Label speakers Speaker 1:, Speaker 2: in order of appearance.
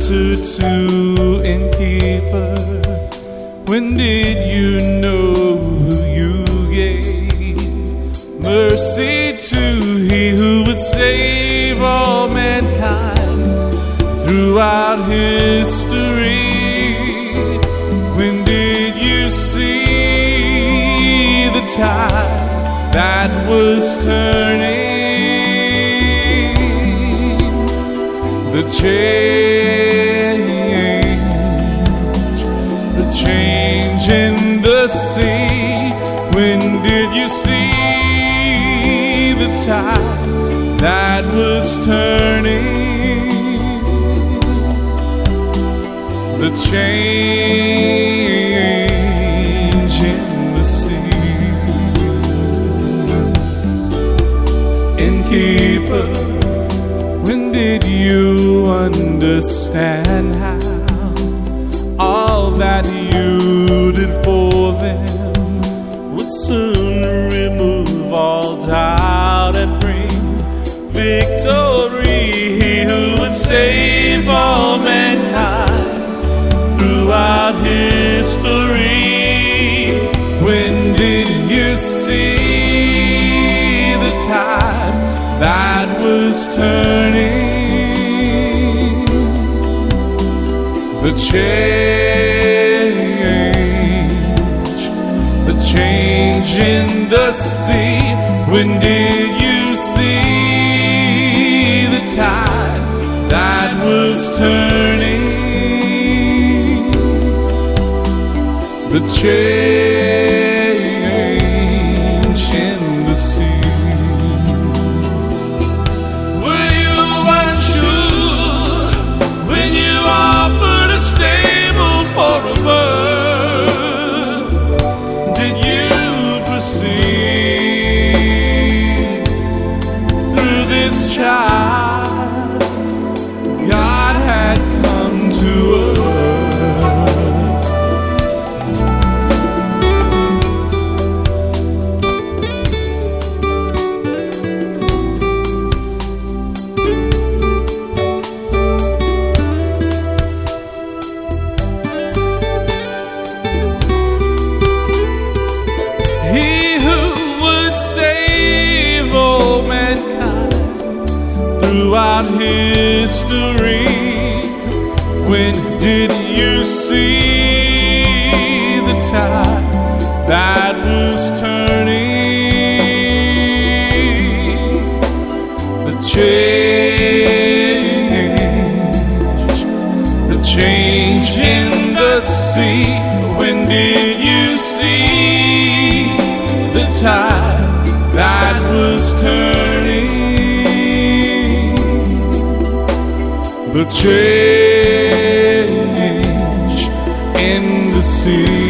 Speaker 1: shelter to innkeeper? When did you know who you gave mercy to? He who would save all mankind throughout history. When did you see the tide that was turning? The change in the sea. When did you see the tide that was turning? The change in the sea. Innkeeper, when did you understand how all that you did for them would soon remove all doubt and bring victory? He who would save all mankind throughout history. When did you see the tide that was turning? The change in the sea. When did you see the tide that was turning? The change in the sea. Were you unsure when you offered a stable for a birth? Did you perceive through this child God had come to earth? Throughout history, when did you see the tide that was turning? The change in the sea. When did you see the tide that was turning? The change in the sea.